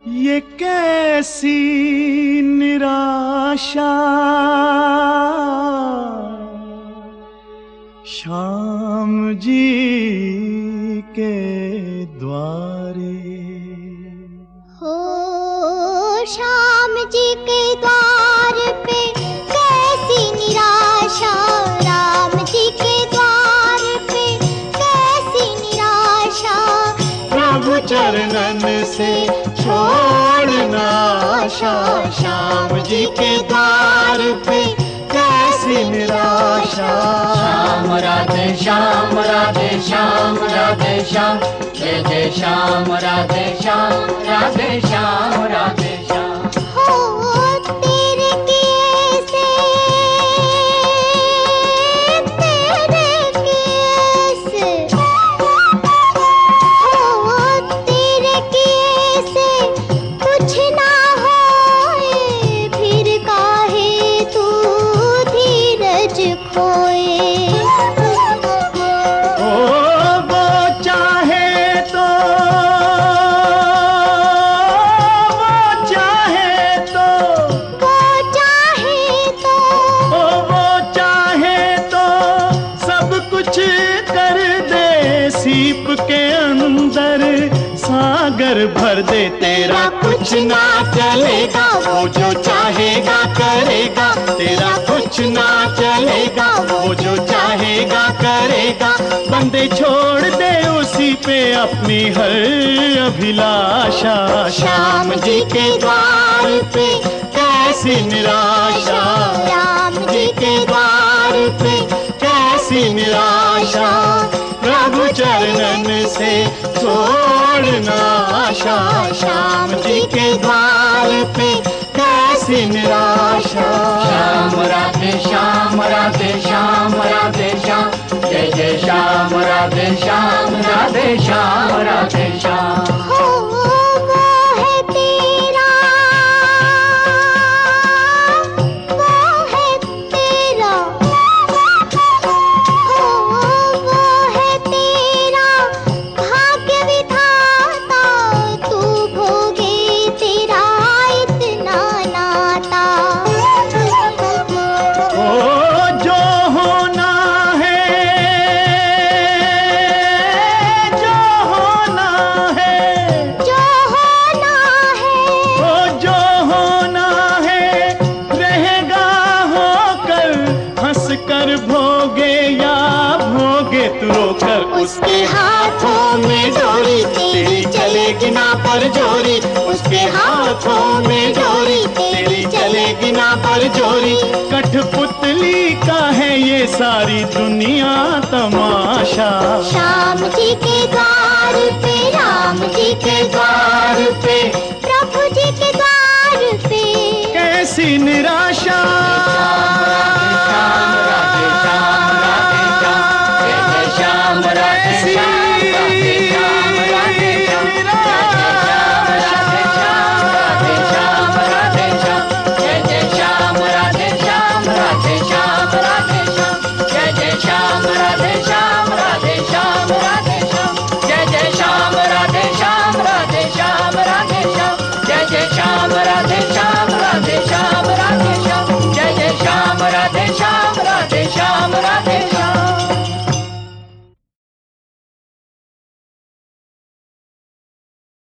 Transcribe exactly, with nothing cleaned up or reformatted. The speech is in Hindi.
ये कैसी निराशा श्याम जी के द्वारे। हो श्याम जी के द्वार पे कैसी निराशा, राम जी के द्वार पे कैसी निराशा। प्रभु चरणन से छोड़ना आशा, श्याम जी के द्वार पे कैसी निराशा। श्याम राधे श्याम राधे श्याम राधे श्याम, जय जय श्याम राधे श्याम राधे श्याम राधे श्याम। हो तेरे किए से, तेरे किए से, हो तेरे किए से कुछ ना होए, फिर काहे तू धीरज खोए। सीप के अंदर सागर भर दे, तेरा कुछ ना चलेगा, वो जो चाहेगा करेगा। तेरा कुछ ना चलेगा, वो जो चाहेगा करेगा। बंदे छोड़ दे उसी पे अपनी हर अभिलाषा। श्याम जी के द्वार पे कैसी निराशा, राम जी के द्वार पे कैसी निराशा। प्रभु चरणन से छोड़ना आशा, श्याम जी के द्वार पे कैसी निराशा। श्याम राधे श्याम राधे श्याम राधे श्याम, जय जय श्याम राधे श्याम राधे श्याम राधे श्याम। हो वो है तेरा, वो है तेरा, हो वो है तेरा भाग्य विधाता, तू भोगे तेरा इतना नाता। ओ जो होना है, जो होना है, जो होना है, ओ जो होना है, रहेगा होकर। हंस कर भोगे या भोगे तू रोकर। उसके हाथों में डोरी तेरी चलेगी ना पर जोरी, उसके हाथों में डोरी तेरी चलेगी ना पर जोरी। कठपुतली का है ये सारी दुनिया तमाशा। श्याम जी के द्वार पे, राम जी के द्वार पे, प्रभु जी के द्वार पे कैसी निराशा।